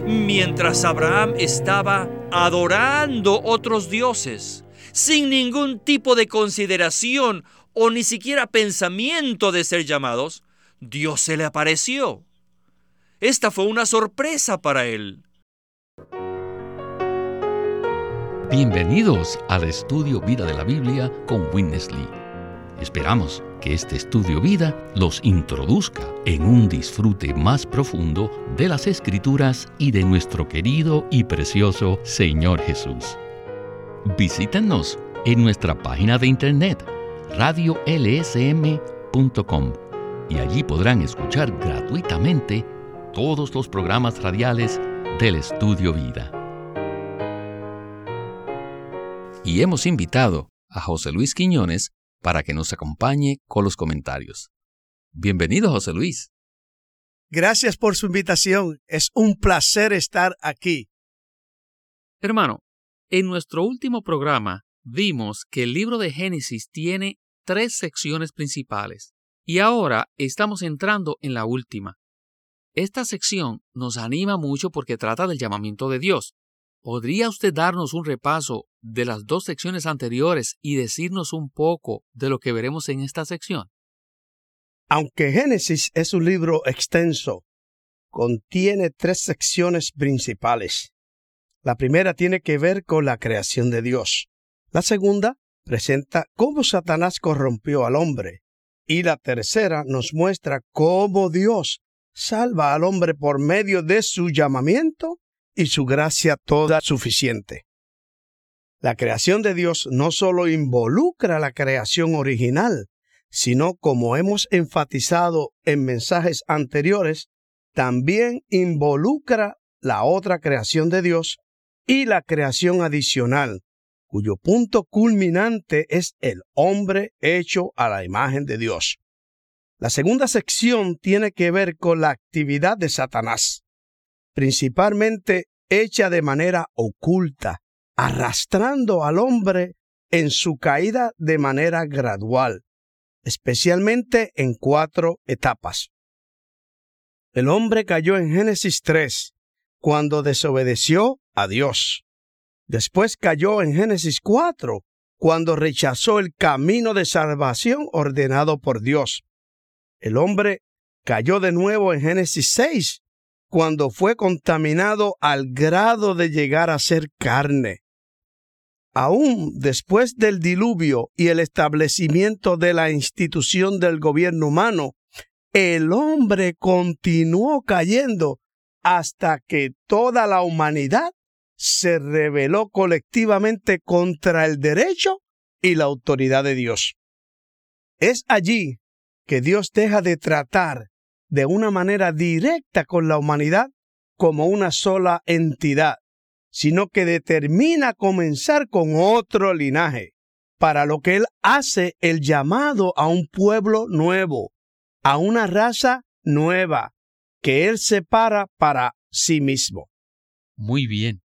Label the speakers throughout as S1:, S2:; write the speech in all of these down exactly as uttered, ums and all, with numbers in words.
S1: mientras Abraham estaba adorando otros dioses, sin ningún tipo de consideración o ni siquiera pensamiento de ser llamados, Dios se le apareció. Esta fue una sorpresa para él.
S2: Bienvenidos al Estudio Vida de la Biblia con Witness Lee. Esperamos que este Estudio Vida los introduzca en un disfrute más profundo de las Escrituras y de nuestro querido y precioso Señor Jesús. Visítenos en nuestra página de internet radio l s m punto com y allí podrán escuchar gratuitamente todos los programas radiales del Estudio Vida. Y hemos invitado a José Luis Quiñones para que nos acompañe con los comentarios. Bienvenido, José Luis.
S3: Gracias por su invitación. Es un placer estar aquí.
S4: Hermano, en nuestro último programa vimos que el libro de Génesis tiene tres secciones principales y ahora estamos entrando en la última. Esta sección nos anima mucho porque trata del llamamiento de Dios. ¿Podría usted darnos un repaso de las dos secciones anteriores y decirnos un poco de lo que veremos en esta sección?
S3: Aunque Génesis es un libro extenso, contiene tres secciones principales. La primera tiene que ver con la creación de Dios. La segunda presenta cómo Satanás corrompió al hombre. Y la tercera nos muestra cómo Dios salva al hombre por medio de su llamamiento y su gracia toda suficiente. La creación de Dios no solo involucra la creación original, sino, como hemos enfatizado en mensajes anteriores, también involucra la otra creación de Dios y la creación adicional, cuyo punto culminante es el hombre hecho a la imagen de Dios. La segunda sección tiene que ver con la actividad de Satanás, principalmente hecha de manera oculta, arrastrando al hombre en su caída de manera gradual, especialmente en cuatro etapas. El hombre cayó en Génesis tres, cuando desobedeció a Dios. Después cayó en Génesis cuatro, cuando rechazó el camino de salvación ordenado por Dios. El hombre cayó de nuevo en Génesis seis, cuando fue contaminado al grado de llegar a ser carne. Aún después del diluvio y el establecimiento de la institución del gobierno humano, el hombre continuó cayendo hasta que toda la humanidad se rebeló colectivamente contra el derecho y la autoridad de Dios. Es allí que Dios deja de tratar de una manera directa con la humanidad como una sola entidad, sino que determina comenzar con otro linaje, para lo que Él hace el llamado a un pueblo nuevo, a una raza nueva, que Él separa para sí mismo.
S4: Muy bien.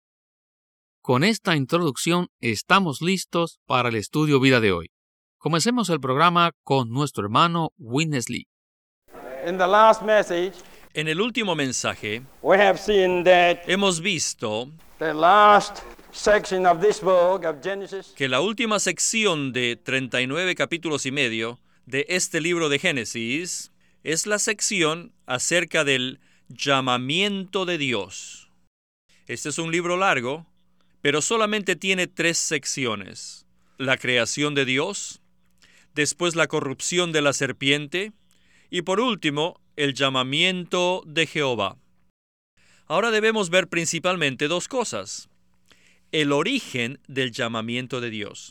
S4: Con esta introducción estamos listos para el Estudio Vida de hoy. Comencemos el programa con nuestro hermano Witness Lee.
S5: In the last message,
S1: En el último mensaje,
S5: we have seen that
S1: hemos visto
S5: the last section of this book of Genesis
S1: que la última sección de treinta y nueve capítulos y medio de este libro de Génesis es la sección acerca del llamamiento de Dios. Este es un libro largo, pero solamente tiene tres secciones: la creación de Dios, después la corrupción de la serpiente y por último el llamamiento de Jehová. Ahora debemos ver principalmente dos cosas: el origen del llamamiento de Dios.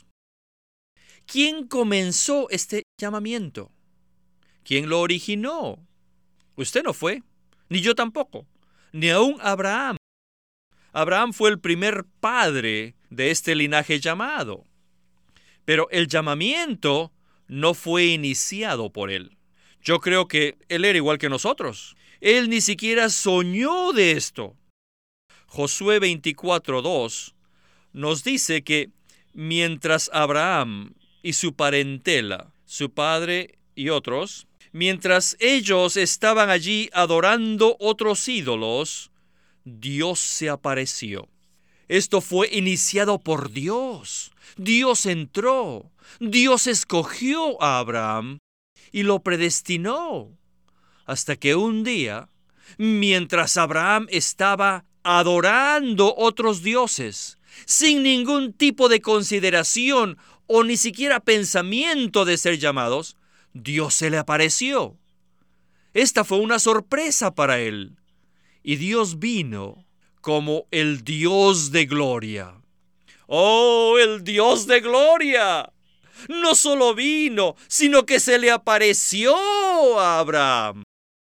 S1: ¿Quién comenzó este llamamiento? ¿Quién lo originó? Usted no fue, ni yo tampoco, ni aún Abraham. Abraham fue el primer padre de este linaje llamado. Pero el llamamiento no fue iniciado por él. Yo creo que él era igual que nosotros. Él ni siquiera soñó de esto. Josué veinticuatro dos nos dice que mientras Abraham y su parentela, su padre y otros, mientras ellos estaban allí adorando otros ídolos, Dios se apareció. Esto fue iniciado por Dios. Dios entró. Dios escogió a Abraham y lo predestinó. Hasta que un día, mientras Abraham estaba adorando otros dioses, sin ningún tipo de consideración o ni siquiera pensamiento de ser llamados, Dios se le apareció. Esta fue una sorpresa para él. Y Dios vino como el Dios de gloria. ¡Oh, el Dios de gloria! No solo vino, sino que se le apareció a Abraham.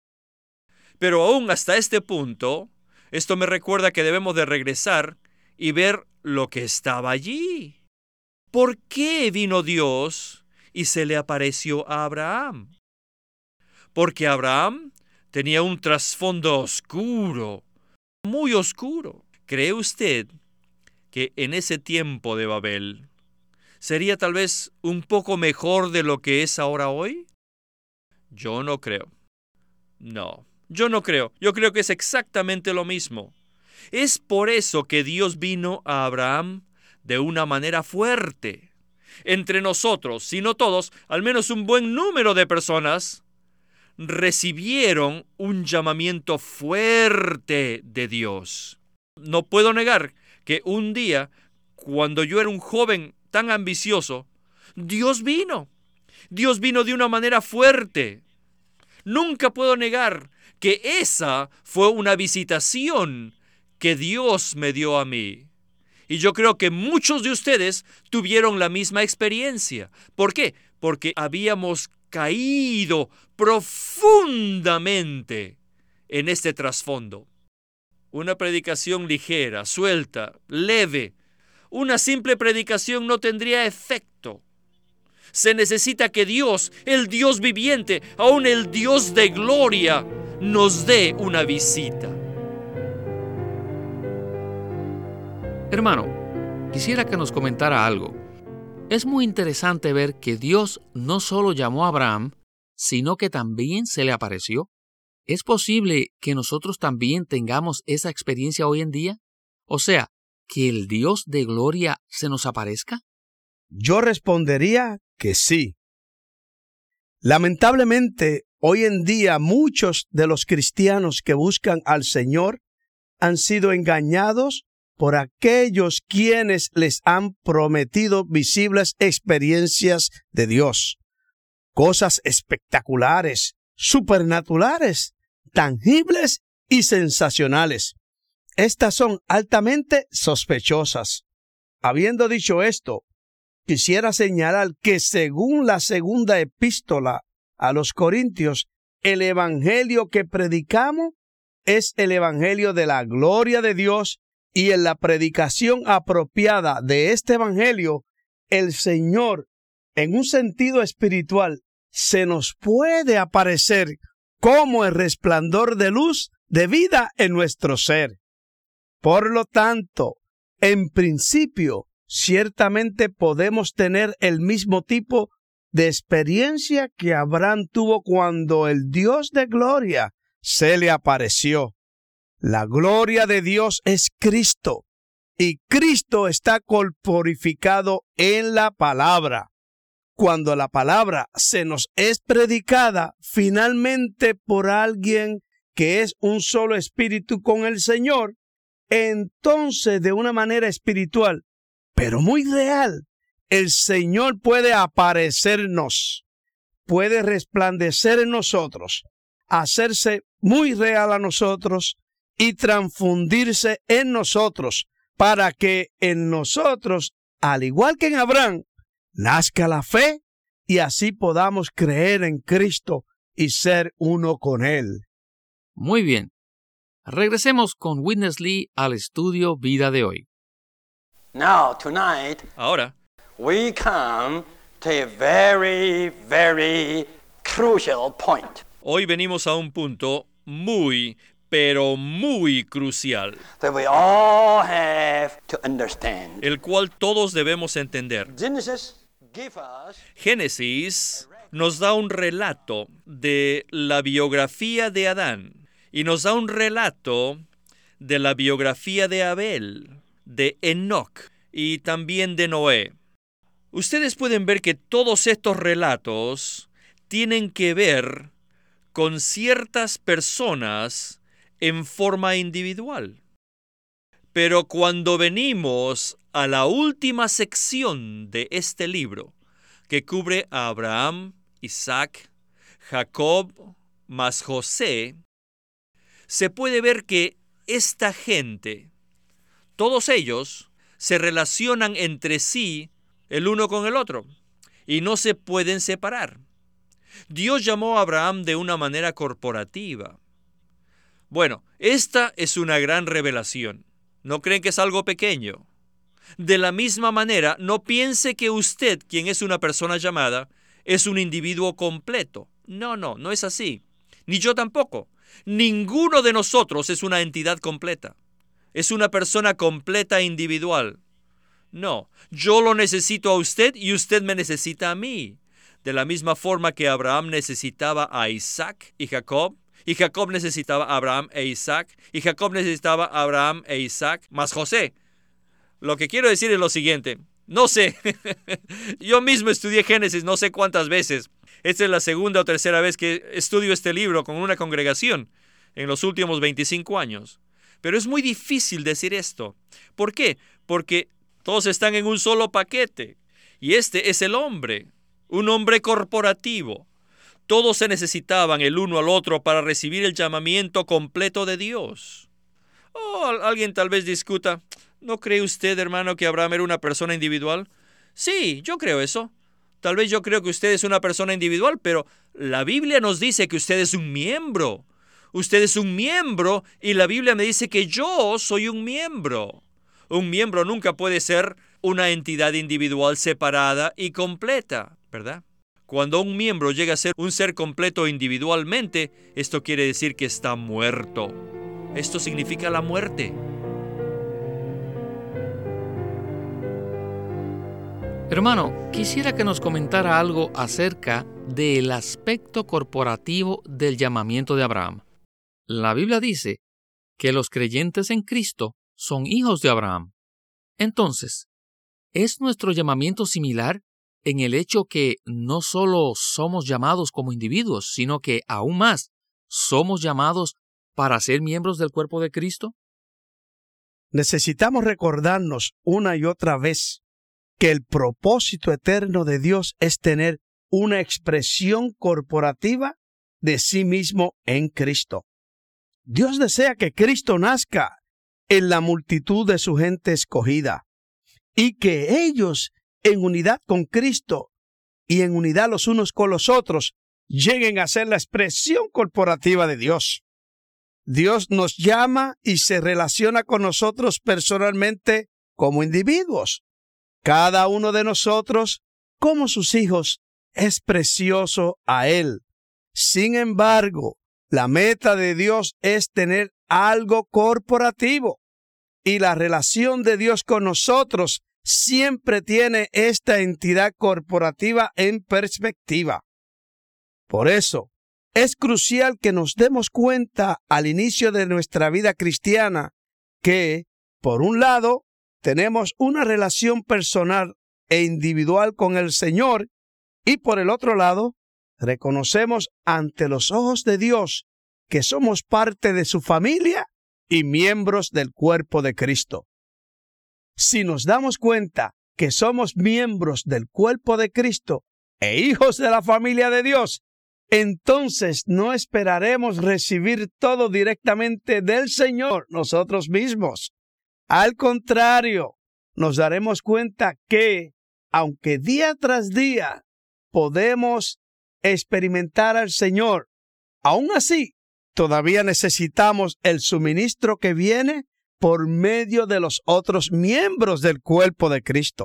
S1: Pero aún hasta este punto, esto me recuerda que debemos de regresar y ver lo que estaba allí. ¿Por qué vino Dios y se le apareció a Abraham? Porque Abraham tenía un trasfondo oscuro, muy oscuro. ¿Cree usted que en ese tiempo de Babel sería tal vez un poco mejor de lo que es ahora hoy? Yo no creo. No, yo no creo. Yo creo que es exactamente lo mismo. Es por eso que Dios vino a Abraham de una manera fuerte. Entre nosotros, si no todos, al menos un buen número de personas recibieron un llamamiento fuerte de Dios. No puedo negar que un día, cuando yo era un joven tan ambicioso, Dios vino. Dios vino de una manera fuerte. Nunca puedo negar que esa fue una visitación que Dios me dio a mí. Y yo creo que muchos de ustedes tuvieron la misma experiencia. ¿Por qué? Porque habíamos caído profundamente en este trasfondo. Una predicación ligera, suelta, leve. Una simple predicación no tendría efecto. Se necesita que Dios, el Dios viviente, aún el Dios de gloria, nos dé una visita.
S4: Hermano, quisiera que nos comentara algo. Es muy interesante ver que Dios no solo llamó a Abraham, sino que también se le apareció. ¿Es posible que nosotros también tengamos esa experiencia hoy en día? O sea, que el Dios de gloria se nos aparezca.
S3: Yo respondería que sí. Lamentablemente, hoy en día muchos de los cristianos que buscan al Señor han sido engañados por aquellos quienes les han prometido visibles experiencias de Dios, cosas espectaculares, supernaturales, tangibles y sensacionales. Estas son altamente sospechosas. Habiendo dicho esto, quisiera señalar que según la segunda epístola a los Corintios, el evangelio que predicamos es el evangelio de la gloria de Dios, y en la predicación apropiada de este evangelio, el Señor, en un sentido espiritual, se nos puede aparecer como el resplandor de luz de vida en nuestro ser. Por lo tanto, en principio, ciertamente podemos tener el mismo tipo de experiencia que Abraham tuvo cuando el Dios de gloria se le apareció. La gloria de Dios es Cristo, y Cristo está corporificado en la palabra. Cuando la palabra se nos es predicada finalmente por alguien que es un solo espíritu con el Señor, entonces de una manera espiritual, pero muy real, el Señor puede aparecernos, puede resplandecer en nosotros, hacerse muy real a nosotros y transfundirse en nosotros, para que en nosotros, al igual que en Abraham, nazca la fe y así podamos creer en Cristo y ser uno con Él.
S4: Muy bien. Regresemos con Witness Lee al estudio Vida de hoy.
S5: Now, tonight,
S1: Ahora,
S5: we come to a very, very crucial point
S1: hoy venimos a un punto muy, pero muy crucial,
S5: that we all have to understand.
S1: el cual todos debemos entender.
S5: Genesis gives us
S1: Génesis nos da un relato de la biografía de Adán y nos da un relato de la biografía de Abel, de Enoc y también de Noé. Ustedes pueden ver que todos estos relatos tienen que ver con ciertas personas en forma individual. Pero cuando venimos a la última sección de este libro, que cubre a Abraham, Isaac, Jacob, más José, se puede ver que esta gente, todos ellos, se relacionan entre sí el uno con el otro y no se pueden separar. Dios llamó a Abraham de una manera corporativa. Bueno, esta es una gran revelación. ¿No creen que es algo pequeño? De la misma manera, no piense que usted, quien es una persona llamada, es un individuo completo. No, no, no es así. Ni yo tampoco. Ninguno de nosotros es una entidad completa. Es una persona completa e individual. No, yo lo necesito a usted y usted me necesita a mí. De la misma forma que Abraham necesitaba a Isaac y Jacob, y Jacob necesitaba a Abraham e Isaac, y Jacob necesitaba a Abraham e Isaac, más José. Lo que quiero decir es lo siguiente. No sé, yo mismo estudié Génesis no sé cuántas veces. Esta es la segunda o tercera vez que estudio este libro con una congregación en los últimos veinticinco años. Pero es muy difícil decir esto. ¿Por qué? Porque todos están en un solo paquete. Y este es el hombre, un hombre corporativo. Todos se necesitaban el uno al otro para recibir el llamamiento completo de Dios. Oh, alguien tal vez discuta, ¿no cree usted, hermano, que Abraham era una persona individual? Sí, yo creo eso. Tal vez yo creo que usted es una persona individual, pero la Biblia nos dice que usted es un miembro. Usted es un miembro y la Biblia me dice que yo soy un miembro. Un miembro nunca puede ser una entidad individual separada y completa, ¿verdad? Cuando un miembro llega a ser un ser completo individualmente, esto quiere decir que está muerto. Esto significa la muerte.
S4: Hermano, quisiera que nos comentara algo acerca del aspecto corporativo del llamamiento de Abraham. La Biblia dice que los creyentes en Cristo son hijos de Abraham. Entonces, ¿es nuestro llamamiento similar en el hecho que no solo somos llamados como individuos, sino que aún más somos llamados para ser miembros del cuerpo de Cristo?
S3: Necesitamos recordarnos una y otra vez que el propósito eterno de Dios es tener una expresión corporativa de sí mismo en Cristo. Dios desea que Cristo nazca en la multitud de su gente escogida y que ellos, en unidad con Cristo y en unidad los unos con los otros, lleguen a ser la expresión corporativa de Dios. Dios nos llama y se relaciona con nosotros personalmente como individuos. Cada uno de nosotros, como sus hijos, es precioso a Él. Sin embargo, la meta de Dios es tener algo corporativo. Y la relación de Dios con nosotros siempre tiene esta entidad corporativa en perspectiva. Por eso, es crucial que nos demos cuenta al inicio de nuestra vida cristiana que, por un lado, tenemos una relación personal e individual con el Señor y, por el otro lado, reconocemos ante los ojos de Dios que somos parte de su familia y miembros del cuerpo de Cristo. Si nos damos cuenta que somos miembros del cuerpo de Cristo e hijos de la familia de Dios, entonces no esperaremos recibir todo directamente del Señor nosotros mismos. Al contrario, nos daremos cuenta que, aunque día tras día podemos experimentar al Señor, aún así, todavía necesitamos el suministro que viene por medio de los otros miembros del cuerpo de Cristo.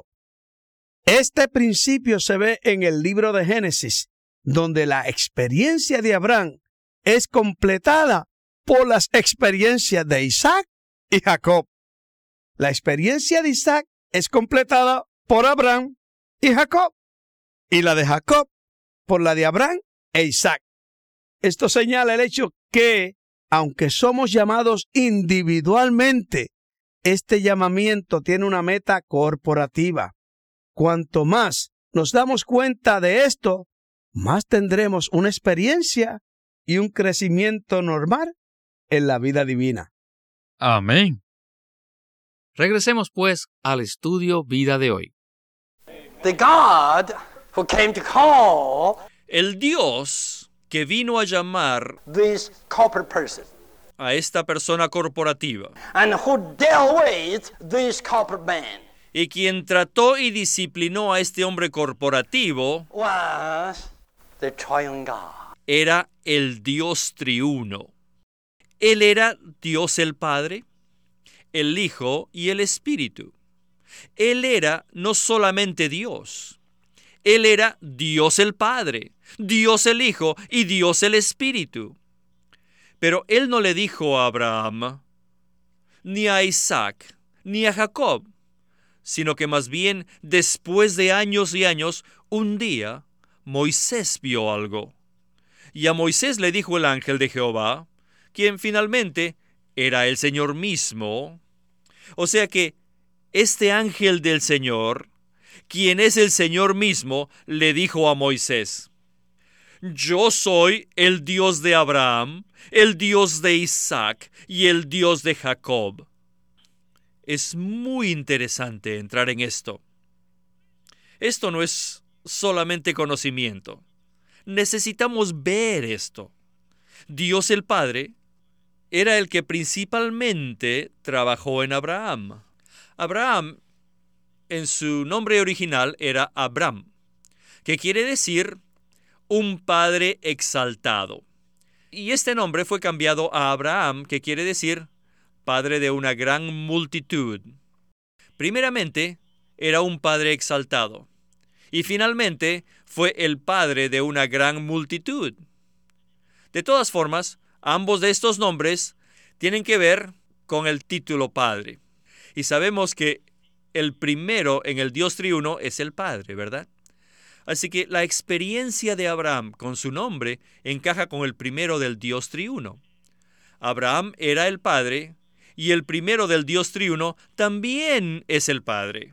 S3: Este principio se ve en el libro de Génesis, donde la experiencia de Abraham es completada por las experiencias de Isaac y Jacob. La experiencia de Isaac es completada por Abraham y Jacob, y la de Jacob por la de Abraham e Isaac. Esto señala el hecho que Aunque somos llamados individualmente, este llamamiento tiene una meta corporativa. Cuanto más nos damos cuenta de esto, más tendremos una experiencia y un crecimiento normal en la vida divina.
S4: Amén. Regresemos pues al estudio vida de hoy.
S5: The God who came to call
S1: El Dios que vino a llamar
S5: this corporate person
S1: a esta persona corporativa
S5: and who dealt with this corporate man
S1: y quien trató y disciplinó a este hombre corporativo
S5: was the triune God.
S1: era el Dios triuno. Él era Dios el Padre, el Hijo y el Espíritu. Él era no solamente Dios, Él era Dios el Padre, Dios el Hijo y Dios el Espíritu. Pero Él no le dijo a Abraham, ni a Isaac, ni a Jacob, sino que más bien después de años y años, un día Moisés vio algo. Y a Moisés le dijo el ángel de Jehová, quien finalmente era el Señor mismo. O sea que este ángel del Señor, quien es el Señor mismo, le dijo a Moisés, yo soy el Dios de Abraham, el Dios de Isaac y el Dios de Jacob. Es muy interesante entrar en esto. Esto no es solamente conocimiento. Necesitamos ver esto. Dios el Padre era el que principalmente trabajó en Abraham. Abraham, en su nombre original, era Abram, que quiere decir un padre exaltado. Y este nombre fue cambiado a Abraham, que quiere decir padre de una gran multitud. Primeramente, era un padre exaltado. Y finalmente, fue el padre de una gran multitud. De todas formas, ambos de estos nombres tienen que ver con el título Padre. Y sabemos que el primero en el Dios triuno es el Padre, ¿verdad? Así que la experiencia de Abraham con su nombre encaja con el primero del Dios triuno. Abraham era el Padre y el primero del Dios triuno también es el Padre.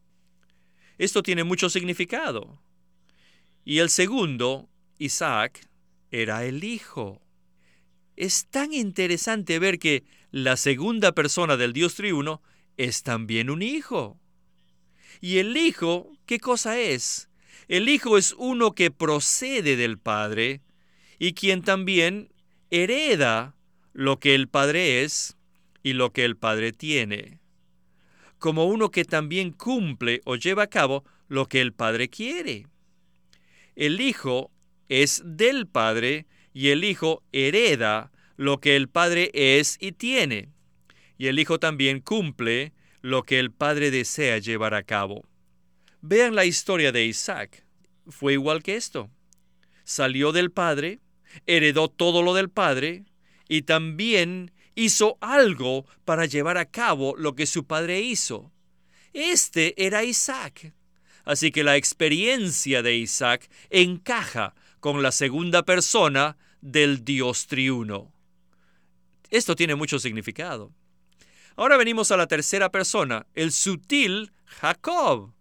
S1: Esto tiene mucho significado. Y el segundo, Isaac, era el Hijo. Es tan interesante ver que la segunda persona del Dios triuno es también un hijo. ¿Y el Hijo qué cosa es? El Hijo es uno que procede del Padre y quien también hereda lo que el Padre es y lo que el Padre tiene, como uno que también cumple o lleva a cabo lo que el Padre quiere. El Hijo es del Padre y el Hijo hereda lo que el Padre es y tiene. Y el Hijo también cumple lo que el Padre desea llevar a cabo. Vean la historia de Isaac. Fue igual que esto. Salió del Padre, heredó todo lo del Padre y también hizo algo para llevar a cabo lo que su padre hizo. Este era Isaac. Así que la experiencia de Isaac encaja con la segunda persona del Dios triuno. Esto tiene mucho significado. Ahora venimos a la tercera persona, el sutil Jacob.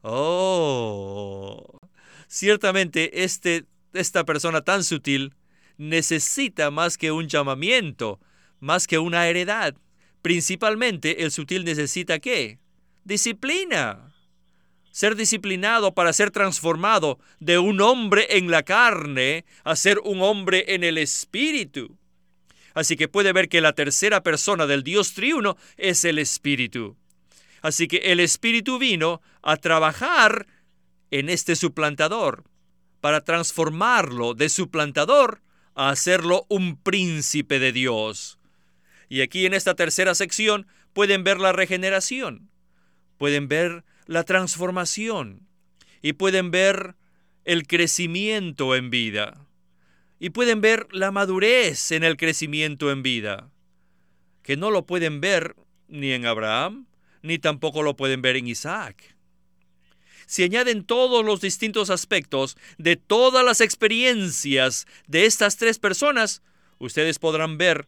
S1: Oh, ciertamente este, esta persona tan sutil necesita más que un llamamiento, más que una heredad. Principalmente el sutil necesita ¿qué? Disciplina. Ser disciplinado para ser transformado de un hombre en la carne a ser un hombre en el espíritu. Así que puede ver que la tercera persona del Dios triuno es el Espíritu. Así que el Espíritu vino a trabajar en este suplantador para transformarlo de suplantador a hacerlo un príncipe de Dios. Y aquí en esta tercera sección pueden ver la regeneración, pueden ver la transformación y pueden ver el crecimiento en vida. Y pueden ver la madurez en el crecimiento en vida, que no lo pueden ver ni en Abraham, ni tampoco lo pueden ver en Isaac. Si añaden todos los distintos aspectos de todas las experiencias de estas tres personas, ustedes podrán ver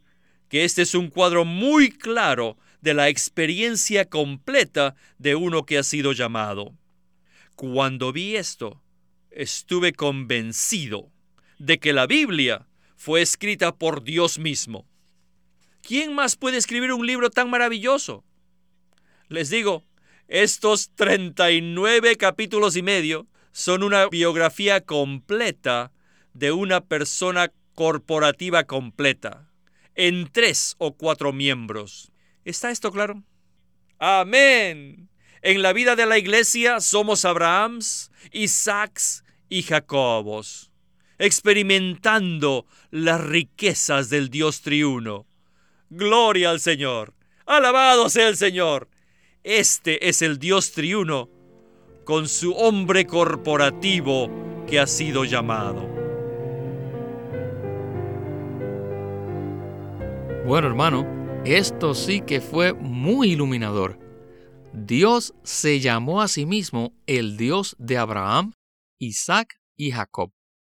S1: que este es un cuadro muy claro de la experiencia completa de uno que ha sido llamado. Cuando vi esto, estuve convencido de que la Biblia fue escrita por Dios mismo. ¿Quién más puede escribir un libro tan maravilloso? Les digo, estos treinta y nueve capítulos y medio son una biografía completa de una persona corporativa completa, en tres o cuatro miembros. ¿Está esto claro? ¡Amén! En la vida de la iglesia somos Abrahams, Isaacs y Jacobos, experimentando las riquezas del Dios triuno. ¡Gloria al Señor! ¡Alabado sea el Señor! Este es el Dios triuno con su hombre corporativo que ha sido llamado.
S4: Bueno, hermano, esto sí que fue muy iluminador. Dios se llamó a sí mismo el Dios de Abraham, Isaac y Jacob.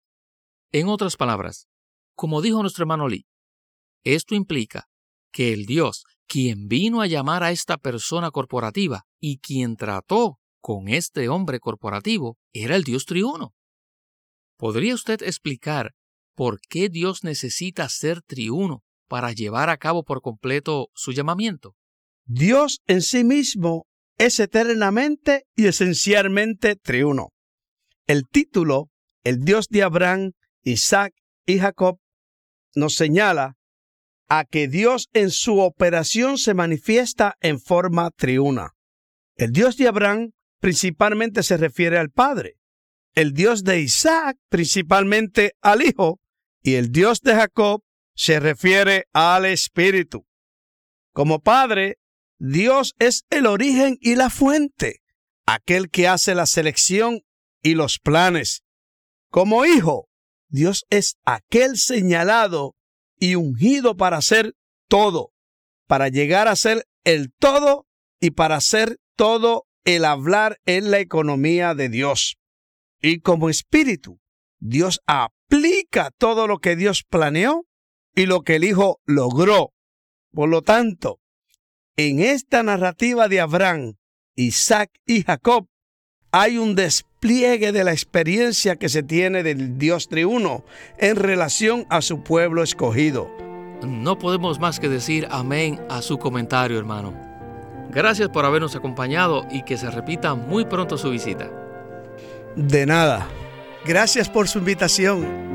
S4: En otras palabras, como dijo nuestro hermano Lee, esto implica que el Dios, quien vino a llamar a esta persona corporativa y quien trató con este hombre corporativo, era el Dios triuno. ¿Podría usted explicar por qué Dios necesita ser triuno para llevar a cabo por completo su llamamiento?
S3: Dios en sí mismo es eternamente y esencialmente triuno. El título, el Dios de Abraham, Isaac y Jacob, nos señala a que Dios en su operación se manifiesta en forma triuna. El Dios de Abraham principalmente se refiere al Padre, el Dios de Isaac principalmente al Hijo, y el Dios de Jacob se refiere al Espíritu. Como Padre, Dios es el origen y la fuente, aquel que hace la selección y los planes. Como Hijo, Dios es aquel señalado y ungido para hacer todo, para llegar a ser el todo y para hacer todo el hablar en la economía de Dios. Y como Espíritu, Dios aplica todo lo que Dios planeó y lo que el Hijo logró. Por lo tanto, en esta narrativa de Abraham, Isaac y Jacob, hay un despliegue de la experiencia que se tiene del Dios triuno en relación a su pueblo escogido.
S4: No podemos más que decir amén a su comentario, hermano. Gracias por habernos acompañado y que se repita muy pronto su visita.
S3: De nada. Gracias por su invitación.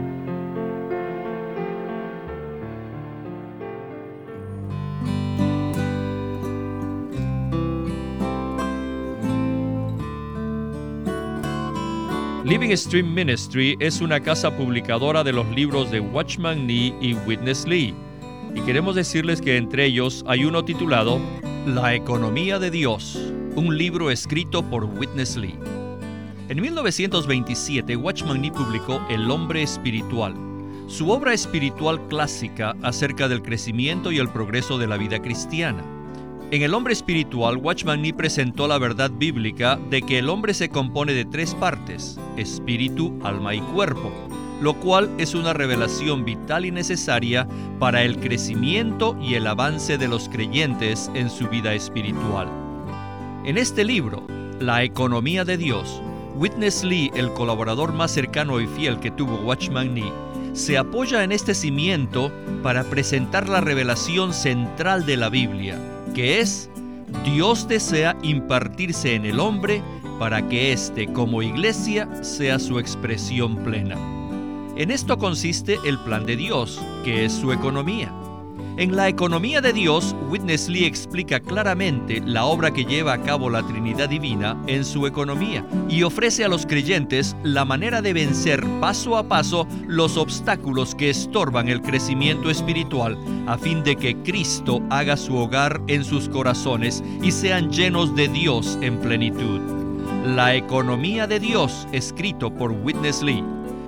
S1: Living Stream Ministry es una casa publicadora de los libros de Watchman Nee y Witness Lee, y queremos decirles que entre ellos hay uno titulado La Economía de Dios, un libro escrito por Witness Lee. En mil novecientos veintisiete, Watchman Nee publicó El Hombre Espiritual, su obra espiritual clásica acerca del crecimiento y el progreso de la vida cristiana. En El Hombre Espiritual, Watchman Nee presentó la verdad bíblica de que el hombre se compone de tres partes, espíritu, alma y cuerpo, lo cual es una revelación vital y necesaria para el crecimiento y el avance de los creyentes en su vida espiritual. En este libro, La Economía de Dios, Witness Lee, el colaborador más cercano y fiel que tuvo Watchman Nee, se apoya en este cimiento para presentar la revelación central de la Biblia, que es: Dios desea impartirse en el hombre para que éste, como iglesia, sea su expresión plena. En esto consiste el plan de Dios, que es su economía. En la economía de Dios, Witness Lee explica claramente la obra que lleva a cabo la Trinidad Divina en su economía y ofrece a los creyentes la manera de vencer paso a paso los obstáculos que estorban el crecimiento espiritual, a fin de que Cristo haga su hogar en sus corazones y sean llenos de Dios en plenitud. La Economía de Dios, escrito por Witness Lee.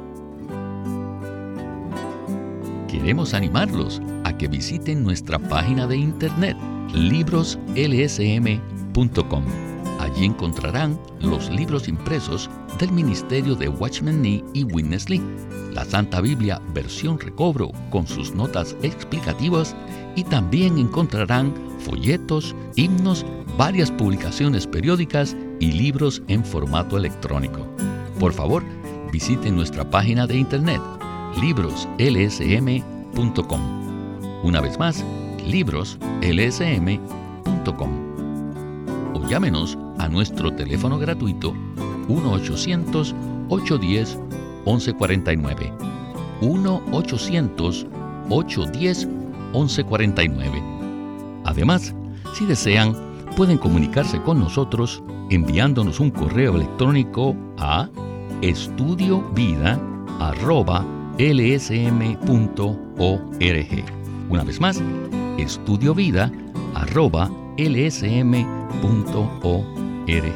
S2: Queremos animarlos a que visiten nuestra página de internet libros l s m punto com. Allí Allí encontrarán los libros impresos del ministerio de Watchman Nee y Witness Lee, la Santa Biblia versión recobro con sus notas explicativas, y también encontrarán folletos, himnos, varias publicaciones periódicas y libros en formato electrónico. Por favor, visiten nuestra página de internet libros l s m punto com. Una vez más, libros l s m punto com. O llámenos a nuestro teléfono gratuito uno ochocientos, ochocientos diez, once cuarenta y nueve. uno ochocientos, ochocientos diez, once cuarenta y nueve. Además, si desean, pueden comunicarse con nosotros enviándonos un correo electrónico a estudiovida arroba l s m punto org. Una vez más, estudiovida arroba l s m punto org.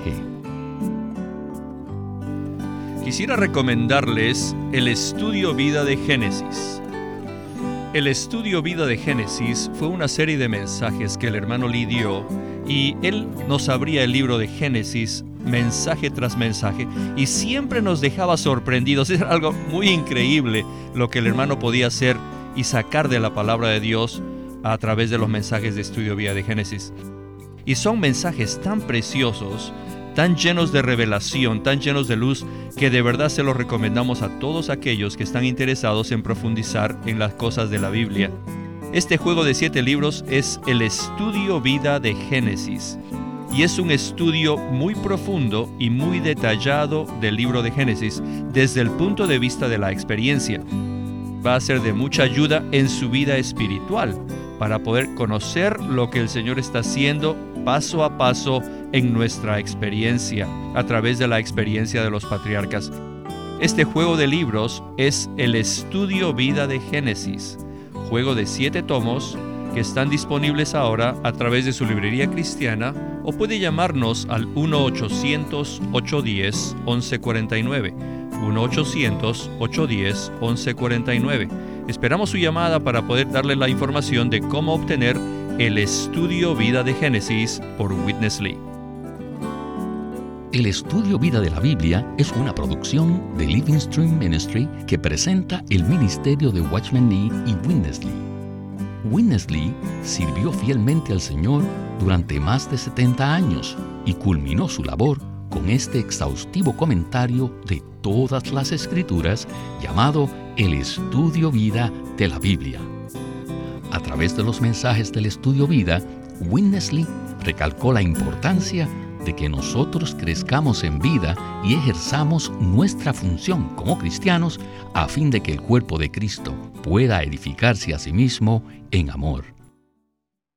S1: Quisiera recomendarles el Estudio Vida de Génesis. El Estudio Vida de Génesis fue una serie de mensajes que el hermano Lee dio, y él nos abría el libro de Génesis mensaje tras mensaje y siempre nos dejaba sorprendidos. Era algo muy increíble lo que el hermano podía hacer y sacar de la palabra de Dios a través de los mensajes de Estudio Vida de Génesis. Y son mensajes tan preciosos, tan llenos de revelación, tan llenos de luz, que de verdad se los recomendamos a todos aquellos que están interesados en profundizar en las cosas de la Biblia. Este juego de siete libros es el Estudio Vida de Génesis, y es un estudio muy profundo y muy detallado del libro de Génesis desde el punto de vista de la experiencia. Va a ser de mucha ayuda en su vida espiritual para poder conocer lo que el Señor está haciendo paso a paso en nuestra experiencia, a través de la experiencia de los patriarcas. Este juego de libros es el Estudio Vida de Génesis, juego de siete tomos que están disponibles ahora a través de su librería cristiana, o puede llamarnos al uno ochocientos, ochocientos diez, once cuarenta y nueve, uno ochocientos, ochocientos diez, once cuarenta y nueve. Esperamos su llamada para poder darle la información de cómo obtener el Estudio Vida de Génesis por Witness Lee.
S2: El Estudio Vida de la Biblia es una producción de Living Stream Ministry que presenta el ministerio de Watchman Nee y Witness Lee. Witness Lee sirvió fielmente al Señor durante más de setenta años y culminó su labor con este exhaustivo comentario de todas las Escrituras llamado el Estudio Vida de la Biblia. A través de los mensajes del Estudio Vida, Witness Lee recalcó la importancia de que nosotros crezcamos en vida y ejerzamos nuestra función como cristianos a fin de que el cuerpo de Cristo pueda edificarse a sí mismo en amor.